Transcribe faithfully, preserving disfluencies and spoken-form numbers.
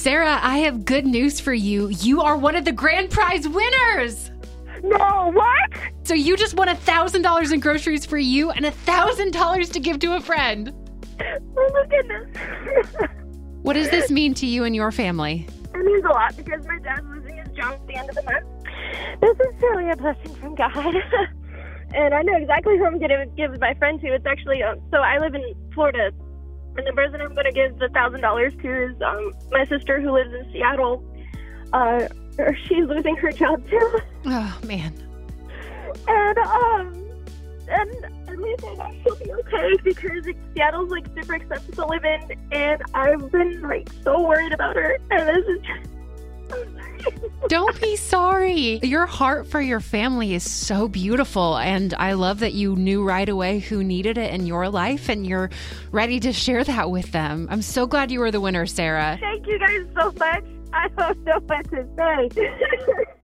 Sarah, I have good news for you. You are one of the grand prize winners. No, what? So you just won one thousand dollars in groceries for you and one thousand dollars to give to a friend. Oh my goodness. What does this mean to you and your family? It means a lot because my dad's losing his job at the end of the month. This is truly a blessing from God. And I know exactly who I'm going to give my friend to. It's actually, um, so I live in Florida. And the person I'm going to give the one thousand dollars to is um, my sister who lives in Seattle. Uh, she's losing her job too. Oh, man. And, um, and at least I know she'll be okay because Seattle's like super expensive to live in. And I've been like so worried about her. And this is just, I'm sorry. Don't be sorry. Your heart for your family is so beautiful. And I love that you knew right away who needed it in your life and you're ready to share that with them. I'm so glad you were the winner, Sarah. Thank you guys so much. I don't know what to say.